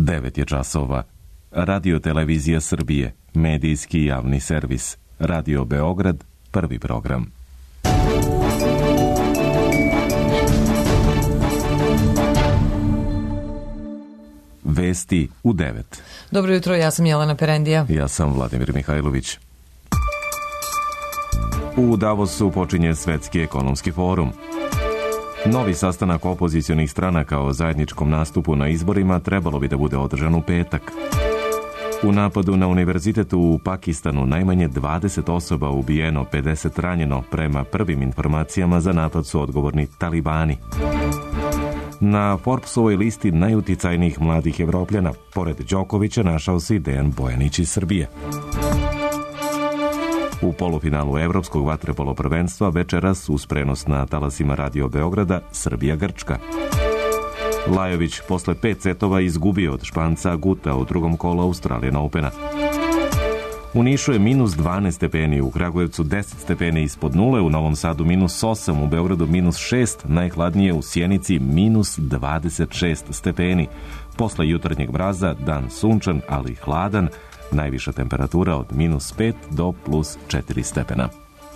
9 je časova. Radio Televizija Srbije, medijski javni servis. Radio Beograd, prvi program. Vesti u 9. Dobro jutro, ja sam Jelena Perendija. Ja sam Vladimir Mihajlović. U Davosu počinje Svetski ekonomski forum. Novi sastanak opozicionih stranaka o zajedničkom nastupu na izborima trebalo bi da bude održan u petak. U napadu na univerzitetu u Pakistanu najmanje 20 osoba ubijeno, 50 ranjeno. Prema prvim informacijama za napad su odgovorni talibani. Na Forbesovoj listi najuticajnijih mladih Evropljana, pored Đokovića, našao se i Dejan Bojanić iz Srbije. U polufinalu Evropskog vaterpolo prvenstva večeras uz prenos na talasima Radio Beograda Srbija-Grčka. Lajović posle 5 setova izgubio od Španca Guta u drugom kolu Australian Opena. U Nišu je minus 12 stepeni, u Kragujevcu 10 stepeni ispod nule, u Novom Sadu minus 8, u Beogradu minus 6, najhladnije u Sjenici minus 26 stepeni. Posle jutarnjeg mraza dan sunčan, ali hladan, najviša temperatura od minus 5 do plus 4 stepena.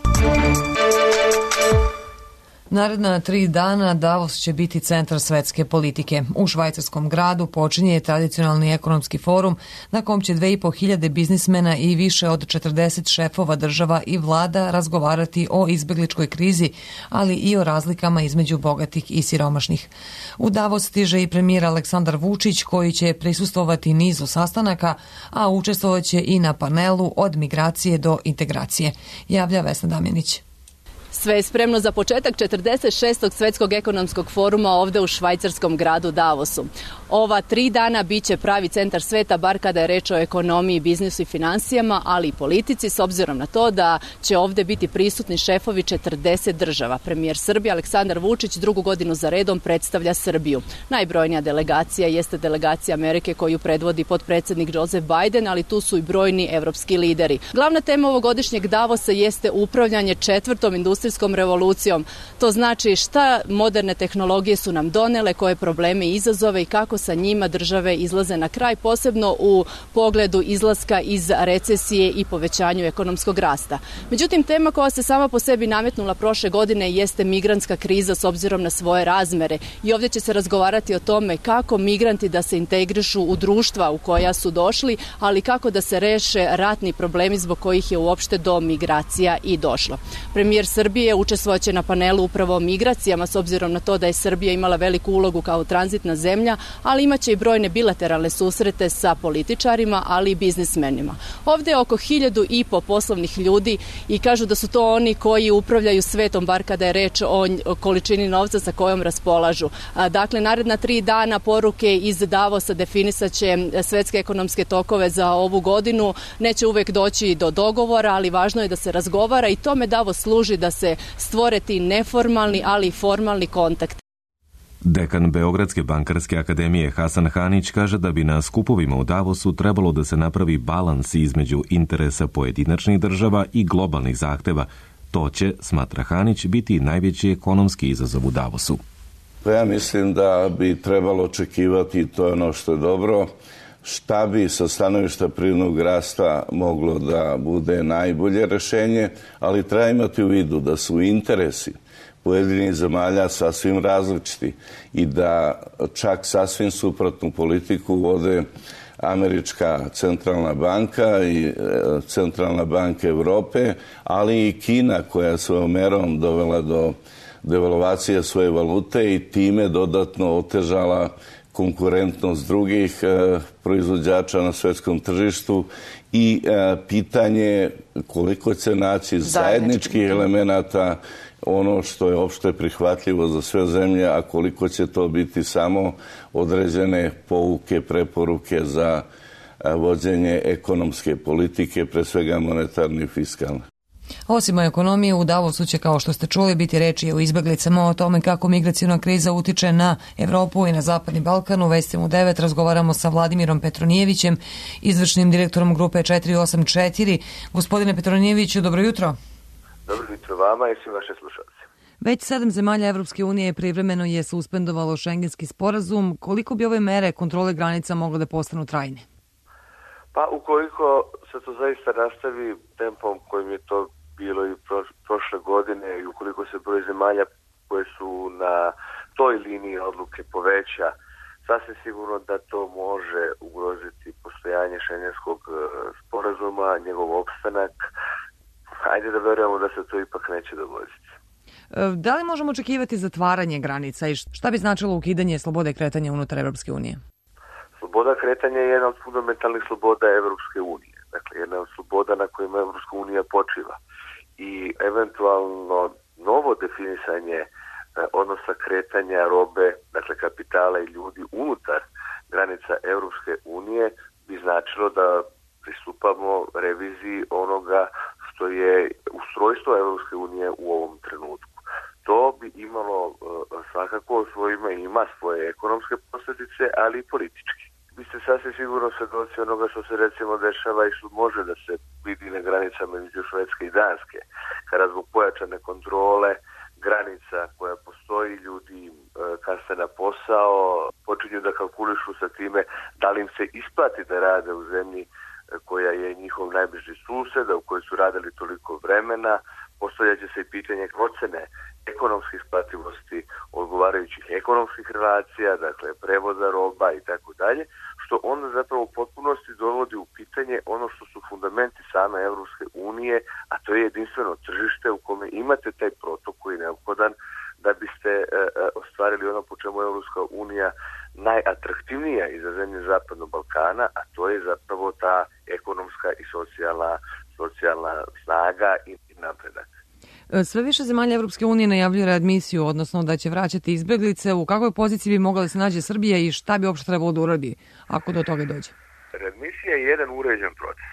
Naredna 3 dana Davos će biti centar svetske politike. U švajcarskom gradu počinje tradicionalni ekonomski forum na kom će 2.500 biznismena i više od 40 šefova država i vlada razgovarati o izbegličkoj krizi, ali i o razlikama između bogatih i siromašnih. U Davos stiže i premijer Aleksandar Vučić koji će prisustvovati nizu sastanaka, a učestvovaće i na panelu od migracije do integracije. Javlja Vesna Damjanić. Sve je spremno za početak 46. Svetskog ekonomskog foruma ovde u švajcarskom gradu Davosu. Ova 3 dana biće pravi centar sveta, bar kada je reč o ekonomiji, biznisu i finansijama, ali i politici, s obzirom na to da će ovde biti prisutni šefovi 40 država. Premijer Srbije Aleksandar Vučić drugu godinu za redom predstavlja Srbiju. Najbrojnija delegacija jeste delegacija Amerike koju predvodi potpredsednik Joseph Biden, ali tu su i brojni evropski lideri. Glavna tema ovogodišnjeg Davosa jeste upravljanje 4. industrijskom revolucijom. To znači šta moderne tehnologije su nam donele, koje probleme i izazove i kako sa njima države izlaze na kraj, posebno u pogledu izlaska iz recesije i povećanju ekonomskog rasta. Međutim, tema koja se sama po sebi nametnula prošle godine jeste migrantska kriza s obzirom na svoje razmere i ovdje će se razgovarati o tome kako migranti da se integrišu u društva u koja su došli, ali kako da se reše ratni problemi zbog kojih je uopšte do migracija i došlo. Premijer Srbije učestvovaće na panelu upravo o migracijama s obzirom na to da je Srbija imala veliku ulogu kao tranzitna zemlja, ali imaće i brojne bilateralne susrete sa političarima, ali i biznismenima. Ovde je oko 1.500 poslovnih ljudi i kažu da su to oni koji upravljaju svetom, bar kada je reč o količini novca sa kojom raspolažu. Dakle, naredna 3 dana poruke iz Davosa definisaće svetske ekonomske tokove za ovu godinu. Neće uvek doći do dogovora, ali važno je da se razgovara i tome Davos služi da se stvore ti neformalni, ali i formalni kontakt. Dekan Beogradske bankarske akademije Hasan Hanić kaže da bi na skupovima u Davosu trebalo da se napravi balans između interesa pojedinačnih država i globalnih zahteva. To će, smatra Hanić, biti najveći ekonomski izazov u Davosu. Ja mislim da bi trebalo očekivati, to je ono što je dobro, šta bi sa stanovišta privrednog rasta moglo da bude najbolje rešenje, ali treba imati u vidu da su interesi pojedinih zemalja sasvim različiti i da čak sasvim suprotnu politiku vode Američka centralna banka i Centralna banka Evrope, ali i Kina koja svojom merom dovela do devalvacije svoje valute i time dodatno otežala konkurentnost drugih proizvođača na svetskom tržištu i pitanje koliko će naći zajedničkih elemenata, ono što je opšte prihvatljivo za sve zemlje, a koliko će to biti samo određene pouke, preporuke za vođenje ekonomske politike, pre svega monetarne i fiskalne. Osim ekonomije, u Davosu će, kao što ste čuli, biti reči o izbeglicama, o tome kako migracijna kriza utiče na Evropu i na Zapadni Balkan. U Vestima u 9 razgovaramo sa Vladimirom Petronijevićem, izvršnim direktorom grupe 484. Gospodine Petronijeviću, dobro jutro. Dobro jutro vama i svim vaše slušalci. Već 7 zemalja Evropske unije privremeno je suspendovalo šengenski sporazum. Koliko bi ove mere kontrole granica mogle da postanu trajne? Pa ukoliko se to zaista nastavi tempom kojim je to bilo i prošle godine i ukoliko se broj zemalja koje su na toj liniji odluke poveća, sasvim sigurno da to može ugroziti postojanje šengenskog sporazuma, njegov opstanak. Hajde da verujemo da se to ipak neće dogoditi. Da li možemo očekivati zatvaranje granica i šta bi značilo ukidanje slobode kretanja unutar Evropske unije? Sloboda kretanja je jedna od fundamentalnih sloboda Evropske unije. Dakle, jedna od sloboda na kojima Evropska unija počiva. I eventualno novo definisanje odnosa kretanja robe, dakle kapitala i ljudi unutar granica Evropske unije bi značilo da pristupamo reviziji onoga što je ustrojstvo Evropske unije u ovom trenutku. To bi imalo svakako ima svoje ekonomske posljedice, ali i političke. Vi ste sasvim sigurno svedoci onoga što se recimo dešava i što može da se vidi na granicama između Švedske i Danske, kada zbog pojačane kontrole granica koja postoji, ljudi kasne na posao, počinju da kalkulišu sa time da li im se isplati da rade u zemlji koja je njihov najbliži sused, u kojoj su radili toliko vremena. Postavljaće se i pitanje ocene ekonomske isplativosti odgovarajućih ekonomskih relacija, dakle prevoza roba i tako dalje, što onda zapravo u potpunosti dovodi u pitanje ono što su fundamenti same Evropske unije, a to je jedinstveno tržište u kome imate taj protok koji je neophodan da biste ostvarili ono po čemu je Evropska unija najatraktivnija i za zemlje Zapadnog Balkana, a to je zapravo ta ekonomska i socijalna snaga i napredak. Sve više zemalja Evropske unije najavljuje readmisiju, odnosno da će vraćati izbeglice. U kakvoj poziciji bi mogla da se nađe Srbija i šta bi uopšte trebalo da uradi ako do toga dođe? Readmisija je jedan uređen proces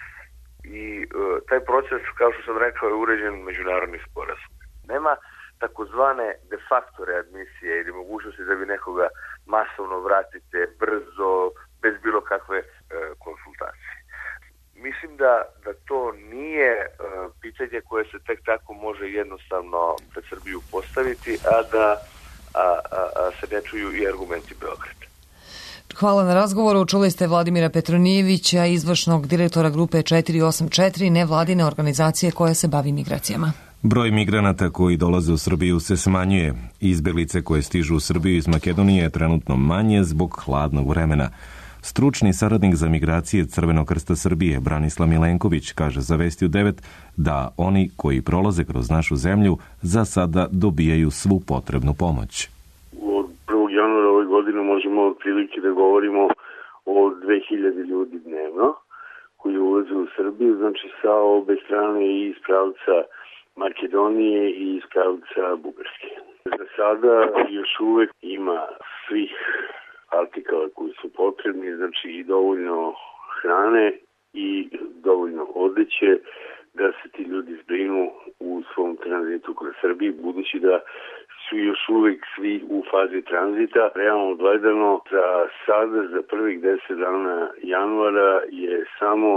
i taj proces, kao što sam rekao, je uređen međunarodni sporazum. Nema takozvane de facto readmisije ili mogućnosti da vi nekoga masovno vratite brzo, bez bilo kakve konsultacije. Mislim da to nije pitanje koje se tek tako može jednostavno pred Srbiju postaviti, a da se ne čuju i argumenti Beograda. Hvala na razgovoru. Čuli ste Vladimira Petronijevića, izvršnog direktora grupe 484, nevladine organizacije koja se bavi migracijama. Broj migranata koji dolaze u Srbiju se smanjuje. Izbeglice koje stižu u Srbiju iz Makedonije je trenutno manje zbog hladnog vremena. Stručni saradnik za migracije Crvenog krsta Srbije Branislav Milenković kaže za Vesti u 9 da oni koji prolaze kroz našu zemlju za sada dobijaju svu potrebnu pomoć. Od 1. januara ove godine možemo otprilike da govorimo o 2000 ljudi dnevno koji ulaze u Srbiju, znači sa obe strane i iz pravca Makedonije i iz pravca Bugarske. Za sada još uvek ima svih artikala koji su potrebni, znači i dovoljno hrane i dovoljno odeće da se ti ljudi zbrinu u svom tranzitu kroz Srbiju, budući da su još uvek svi u fazi tranzita. Realno gledano, za sada, za prvih 10 dana januara je samo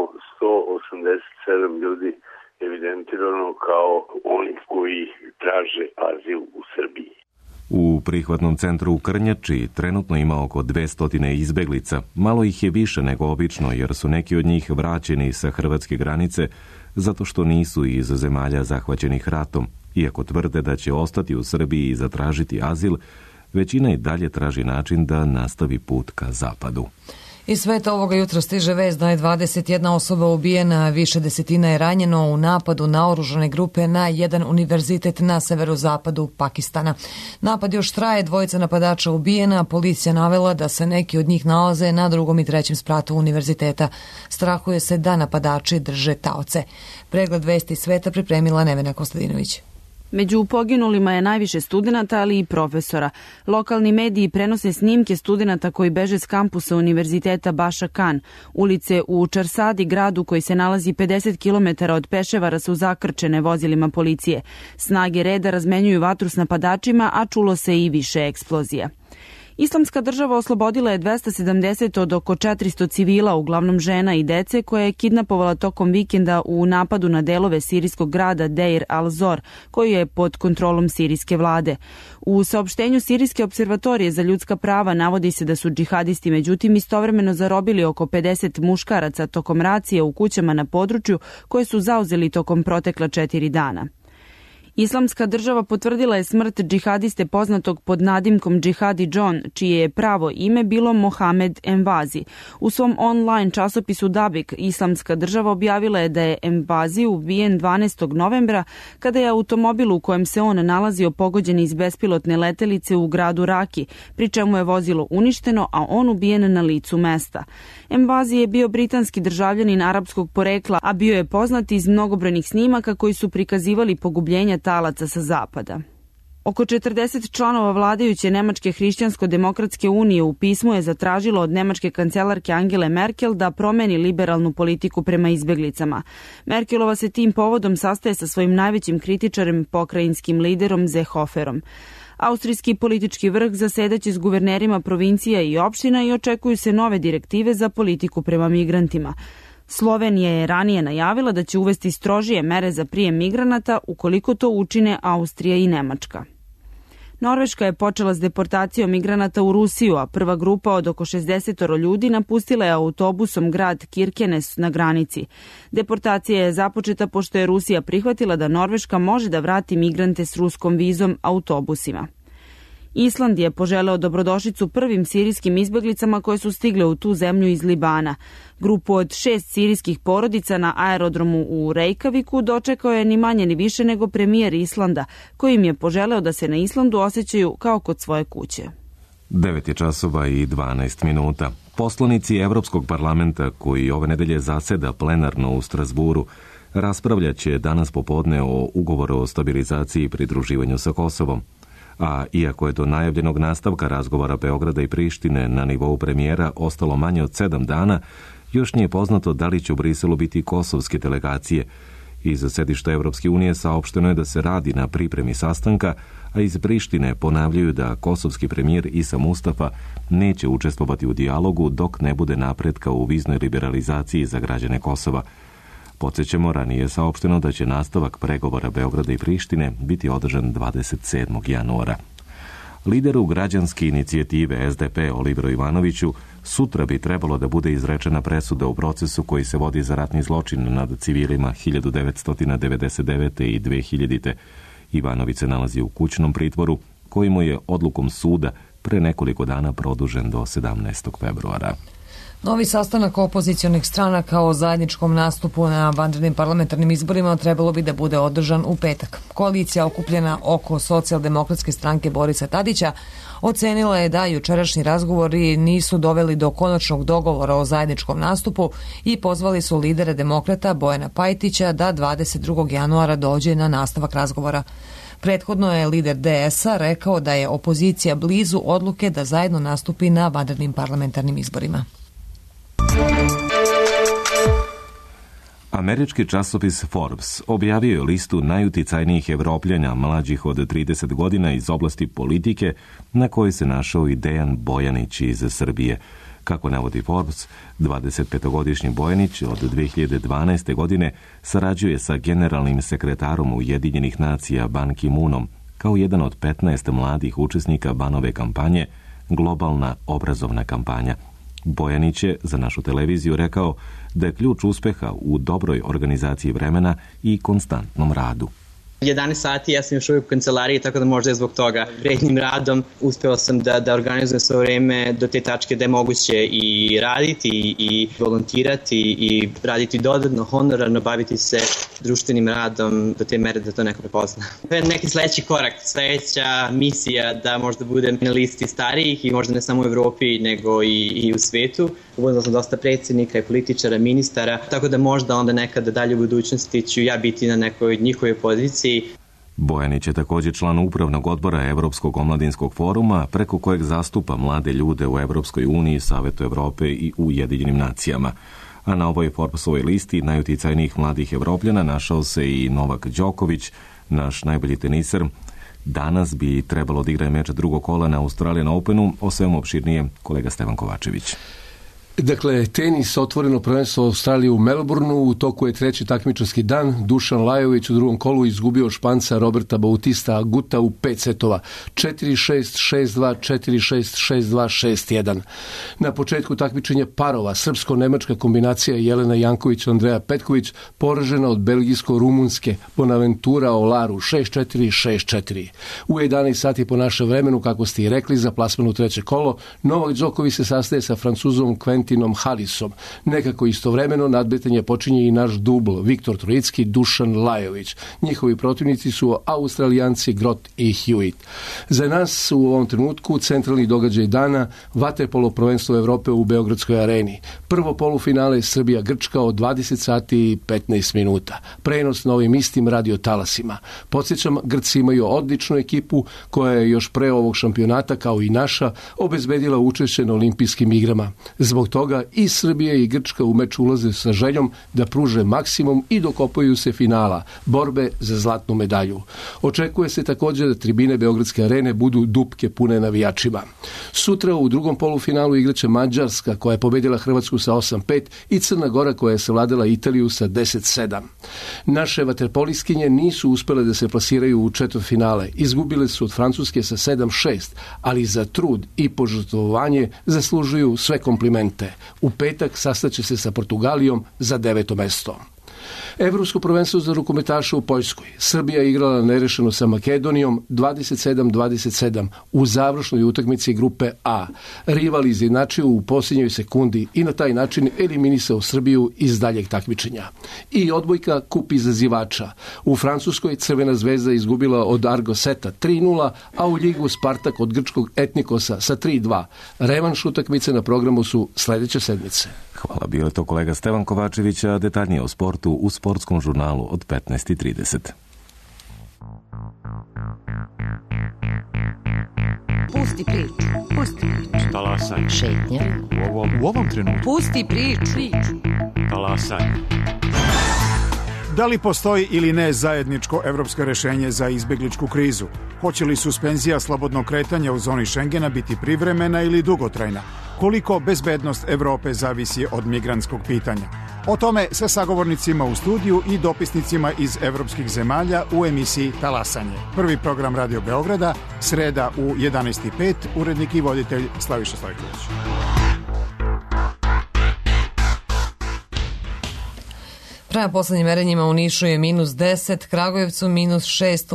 187 ljudi evidentirano kao oni koji traže azil u Srbiji. U prihvatnom centru u Krnjači trenutno ima oko 200 izbeglica. Malo ih je više nego obično jer su neki od njih vraćeni sa hrvatske granice zato što nisu iz zemalja zahvaćenih ratom. Iako tvrde da će ostati u Srbiji i zatražiti azil, većina i dalje traži način da nastavi put ka zapadu. Iz sveta ovoga jutra stiže vest da je 21 osoba ubijena, više desetina je ranjeno u napadu naoružane grupe na jedan univerzitet na severozapadu Pakistana. Napad još traje, dvojica napadača ubijena, policija navela da se neki od njih nalaze na 2. i 3. spratu univerziteta. Strahuje se da napadači drže taoce. Pregled vesti sveta pripremila Nevena Kostadinović. Među poginulima je najviše studenata, ali i profesora. Lokalni mediji prenose snimke studenata koji beže s kampusa Univerziteta Baša Kan. Ulice u Čarsadi, gradu koji se nalazi 50 km od Peševara, su zakrčene vozilima policije. Snage reda razmenjuju vatru s napadačima, a čulo se i više eksplozija. Islamska država oslobodila je 270 od oko 400 civila, uglavnom žena i dece, koje je kidnapovala tokom vikenda u napadu na delove sirijskog grada Deir al-Zor, koji je pod kontrolom sirijske vlade. U saopštenju Sirijske observatorije za ljudska prava navodi se da su džihadisti međutim istovremeno zarobili oko 50 muškaraca tokom racije u kućama na području koje su zauzeli tokom protekla 4 dana. Islamska država potvrdila je smrt džihadiste poznatog pod nadimkom Džihadi John, čije je pravo ime bilo Mohamed Envazi. U svom online časopisu Dabik, Islamska država objavila je da je Envazi ubijen 12. novembra kada je automobil u kojem se on nalazio pogođen iz bespilotne letelice u gradu Raki, pri čemu je vozilo uništeno, a on ubijen na licu mesta. Envazi je bio britanski državljanin arapskog porekla, a bio je poznat iz mnogobrojnih snimaka koji su prikazivali pogubljenja talaca sa zapada. Oko 40 članova vladajuće Nemačke hrišćansko-demokratske unije u pismu je zatražilo od nemačke kancelarke Angele Merkel da promeni liberalnu politiku prema izbeglicama. Merkelova se tim povodom sastaje sa svojim najvećim kritičarem, pokrajinskim liderom Seehoferom. Austrijski politički vrh zasedaće s guvernerima provincija i opština i očekuju se nove direktive za politiku prema migrantima. Slovenija je ranije najavila da će uvesti strožije mere za prijem migranata ukoliko to učine Austrija i Nemačka. Norveška je počela s deportacijom migranata u Rusiju, a prva grupa od oko 60 ljudi napustila je autobusom grad Kirkenes na granici. Deportacija je započeta pošto je Rusija prihvatila da Norveška može da vrati migrante s ruskom vizom autobusima. Island je poželeo dobrodošlicu prvim sirijskim izbeglicama koje su stigle u tu zemlju iz Libana. Grupu od 6 sirijskih porodica na aerodromu u Reykjaviku dočekao je ni manje ni više nego premijer Islanda, koji im je poželeo da se na Islandu osjećaju kao kod svoje kuće. 9 je časova i 12 minuta. Poslanici Evropskog parlamenta, koji ove nedelje zaseda plenarno u Strasburu, raspravljaće danas popodne o ugovoru o stabilizaciji i pridruživanju sa Kosovom. A iako je do najavljenog nastavka razgovora Beograda i Prištine na nivou premijera ostalo manje od 7 dana, još nije poznato da li će u Briselu biti kosovske delegacije. Iz sedišta Evropske unije saopšteno je da se radi na pripremi sastanka, a iz Prištine ponavljaju da kosovski premijer Isa Mustafa neće učestvovati u dijalogu dok ne bude napretka u viznoj liberalizaciji za građane Kosova. Podsjećamo, ranije je saopšteno da će nastavak pregovora Beograda i Prištine biti održan 27. januara. Lideru građanske inicijative SDP Oliveru Ivanoviću sutra bi trebalo da bude izrečena presuda u procesu koji se vodi za ratni zločin nad civilima 1999. i 2000. Ivanović se nalazi u kućnom pritvoru koji mu je odlukom suda pre nekoliko dana produžen do 17. februara. Novi sastanak opozicionih stranaka o zajedničkom nastupu na vanrednim parlamentarnim izborima trebalo bi da bude održan u petak. Koalicija okupljena oko socijaldemokratske stranke Borisa Tadića ocenila je da jučerašnji razgovori nisu doveli do konačnog dogovora o zajedničkom nastupu i pozvali su lidere demokrata Bojana Pajtića da 22. januara dođe na nastavak razgovora. Prethodno je lider DS-a rekao da je opozicija blizu odluke da zajedno nastupi na vanrednim parlamentarnim izborima. Američki časopis Forbes objavio je listu najuticajnijih Evropljana mlađih od 30 godina iz oblasti politike, na kojoj se našao i Dejan Bojanić iz Srbije. Kako navodi Forbes, 25-godišnji Bojanić od 2012. godine sarađuje sa generalnim sekretarom Ujedinjenih nacija Ban Ki-moonom kao jedan od 15 mladih učesnika Banove kampanje, globalna obrazovna kampanja. Bojanić je za našu televiziju rekao da je ključ uspeha u dobroj organizaciji vremena i konstantnom radu. 11 sati, ja sam još uvijek u kancelariji, tako da možda je zbog toga. Vrednim radom uspeo sam da organizujem svoje vreme do te tačke da je moguće i raditi i volontirati i raditi dodatno, honorarno, baviti se društvenim radom do te mere da to neko prepozna. To je neki sledeći korak, sledeća misija da možda budem na listi starijih i možda ne samo u Evropi nego i u svetu. Upoznao sam dosta predsjednika i političara, ministara, tako da možda onda nekada dalje u budućnosti ću ja biti na nekoj njihovoj poziciji. Bojanić je također član upravnog odbora Evropskog omladinskog foruma, preko kojeg zastupa mlade ljude u Evropskoj uniji, Savetu Evrope i Ujedinjenim nacijama. A na ovoj Forbesovoj listi najuticajnijih mladih Evropljana našao se i Novak Đoković, naš najbolji teniser. danas bi trebalo da igra meč drugog kola na Australian Openu. O svemu opširnije kolega Stevan Kovačević. Dakle, tenis, otvoreno prvenstvo Australije u Melbourneu, u toku je treći takmičarski dan. Dušan Lajović u drugom kolu izgubio Španca Roberta Bautista Aguta u 5 setova. 4-6, 6-2, 4-6, 6-2, 6-1. Na početku takmičenja parova, srpsko-nemačka kombinacija Jelena Janković-Andreja Petković poražena od belgijsko-rumunske Bonaventura Olaru 6-4, 6-4. U 11 sati po našem vremenu, kako ste i rekli, za plasman u treće kolo, Novak Đoković se sastaje sa Francuzom Quentinom Harrisom. Nekako istovremeno nadmetanje počinje i naš dubl, Viktor Trojicki, Dušan Lajović. Njihovi protivnici su Australijanci Grot i Hewitt. Za nas u ovom trenutku centralni događaj dana, vaterpolo prvenstvo Evrope u Beogradskoj areni. Prvo polufinale Srbija-Grčka od 20 sati i 15 minuta. Prenos na ovim istim radiotalasima. Podsjećam, Grci imaju odličnu ekipu koja je još pre ovog šampionata, kao i naša, obezbedila učešće na olimpijskim igrama. Zbog toga i Srbija i Grčka u meč ulaze sa željom da pruže maksimum i dokopaju se finala, borbe za zlatnu medalju. Očekuje se također da tribine Beogradske arene budu dupke pune navijačima. Sutra u drugom polufinalu igraće Mađarska, koja je pobedila Hrvatsku sa 8-5, i Crna Gora, koja je savladala Italiju sa 10-7. Naše vaterpoliskinje nisu uspjele da se plasiraju u četvrtfinale. Izgubile su od Francuske sa 7-6, ali za trud i požrtvovanje zaslužuju sve komplimente. U petak sastaće se sa Portugalijom za 9. mesto. Evropsko prvenstvo za rukometaše u Poljskoj. Srbija je igrala nerešeno sa Makedonijom 27-27 u završnoj utakmici grupe A. Rival izjednačio u posljednjoj sekundi i na taj način eliminisao Srbiju iz daljeg takmičenja. I odbojka kup izazivača. U Francuskoj Crvena zvezda izgubila od Argoseta 3-0, a u Ligu Spartak od grčkog Etnikosa sa 3-2. Revanš utakmice na programu su sljedeće sedmice. Hvala, bio je to kolega Stevan Kovačević, a detaljnije o sportu u sportskom žurnalu od 15:30. Pusti priču. Pusti priču. Talasaj. Šetnja. U ovom trenutku. Pusti priču. Talasaj. Da li postoji ili ne zajedničko evropsko rešenje za izbegličku krizu? Hoće li suspenzija slobodnog kretanja u zoni Šengena biti privremena ili dugotrajna? Koliko bezbednost Evrope zavisi od migrantskog pitanja? O tome sa sagovornicima u studiju i dopisnicima iz evropskih zemalja u emisiji Talasanje. Prvi program Radio Beograda, sreda u 11:05, urednik i voditelj Slaviša Stojković. Prema poslednjim merenjima u Nišu je -10, Kragujevcu -6,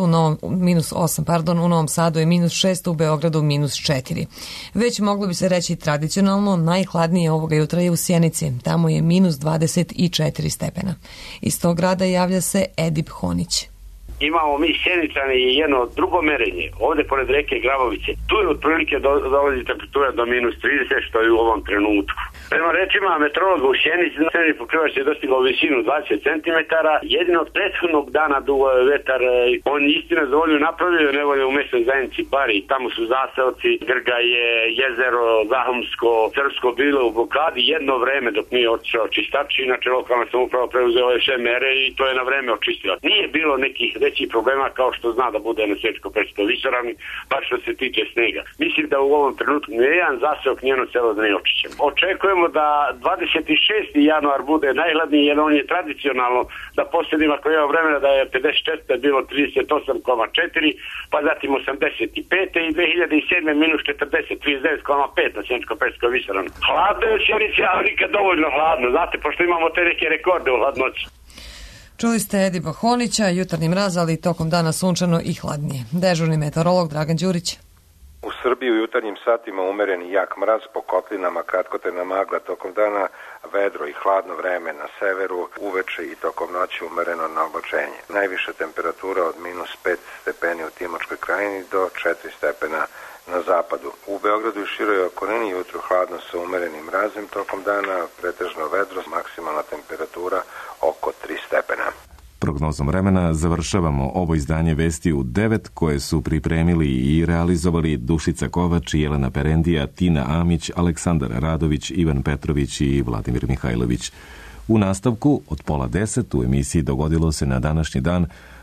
-8, u Novom Sadu je -6, u Beogradu -4. Već moglo bi se reći tradicionalno, najhladnije ovoga jutra je u Sjenici, tamo je -24 stepena. Iz tog grada javlja se Edip Honić. Imamo mi Sjeničani i jedno drugo merenje, ovdje pored reke Grabovice. Tu je otprilike dolazi temperatura do -30, što je u ovom trenutku. Prema rečima meteorologa u Sjenici, srednji pokrivač je dostigao visinu 20 cm. Jedino od prethodnog dana dugo je vetar, on istina za volju napravio nevolje u mesnoj zajednici Bari. Tamo su zaseoci, Grgaje, jezero, Zahumsko, Srpsko bilo u blokadi jedno vreme dok nije otišao čistač. Inače lokalna samouprava preuzela je sve mere i to je na vreme očistila. Nije bilo nekih većih problema kao što zna da bude na Svečko-Pećkoj visoravni, pa što se tiče snega. Mislim da u ovom trenutku nijedan zaseok njeno selo da nije očišćen. Očekujemo da 26. januar bude najhladniji, jer on je tradicionalno da posljednjim ako je vremena da je 54. bilo 38,4, pa zatim 85. i 2007. -40, 39,5 na Svečko-Pećkoj visoravni. Hladno je u Sjenici, ali nikad dovoljno hladno, znate, pošto imamo te neke rekorde u hladnoći. Čuli ste Edipa Honića, jutarnji mraz, ali tokom dana sunčano i hladnije. Dežurni meteorolog Dragan Đurić. U Srbiji u jutarnjim satima umeren i jak mraz, po kotlinama kratkotrajna magla tokom dana, vedro i hladno vreme na severu, uveče i tokom noći umereno na oblačenje. Najviša temperatura od -5 stepeni u Timočkoj krajini do 4 stepena na zapadu. U Beogradu i široj okolini jutro hladno sa umerenim mrazem tokom dana, pretežno vedro, maksimalna temperatura oko 3 stepena. Prognozom vremena završavamo ovo izdanje Vesti u 9 koje su pripremili i realizovali Dušica Kovač, Jelena Perendija, Tina Amić, Aleksandar Radović, Ivan Petrović i Vladimir Mihajlović. U nastavku od 9:30 u emisiji Dogodilo se na današnji dan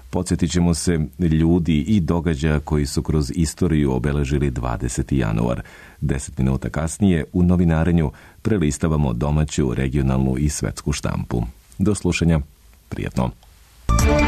Podsjetit ćemo se ljudi i događaja koji su kroz istoriju obeležili 20. januar. 10 minuta kasnije u novinarenju prelistavamo domaću, regionalnu i svetsku štampu. Do slušanja. Prijetno.